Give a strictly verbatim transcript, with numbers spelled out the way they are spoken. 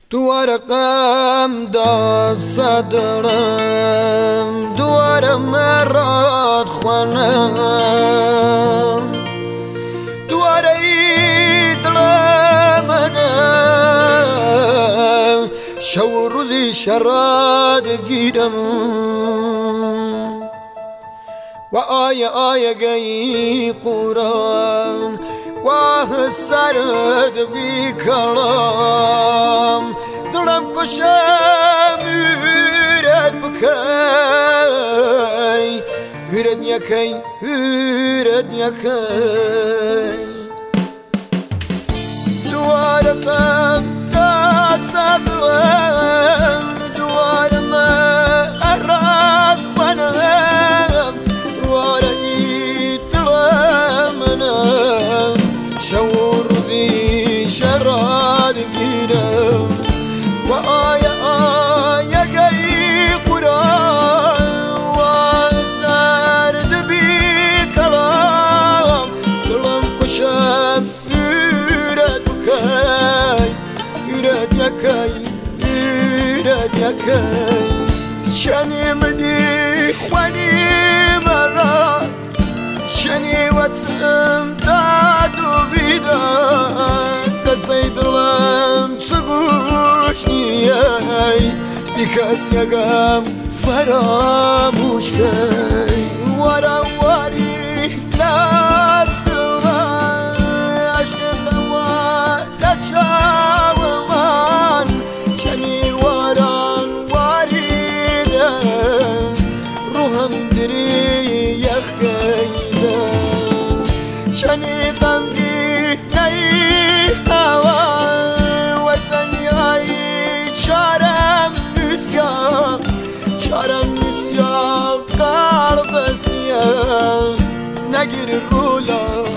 دوباره غم دست دارم، دوباره مراد خوانم، دوباره ای دل منم شب و روزی شراد گیرم و آیه آیه گی قرآن واه سرد بی کلام دلم کشم ویرد بکی ویرد یکی ویرد یکی دوار غم دست دلم دوار مراد خوانم دوار ای دلم منم شب و روزی شراد گیرم و آیه آیه گی قرآن و سرد بی کلام دلم کشم ویرد بکی ویرد یکی ویرد یکی چنی منی خوانی مراد چنی وطم داد و بیداد کسی دلم تو گوش نیای بی کس یکم فراموش کی وارا واری لاستوان عشقم و لچاو من چنی واران واریدن روحم دری یخ کیدن چنی غمگی نی هوا وطن یای چارم نسیان چارم نسیان قلب سیان نگیر رولا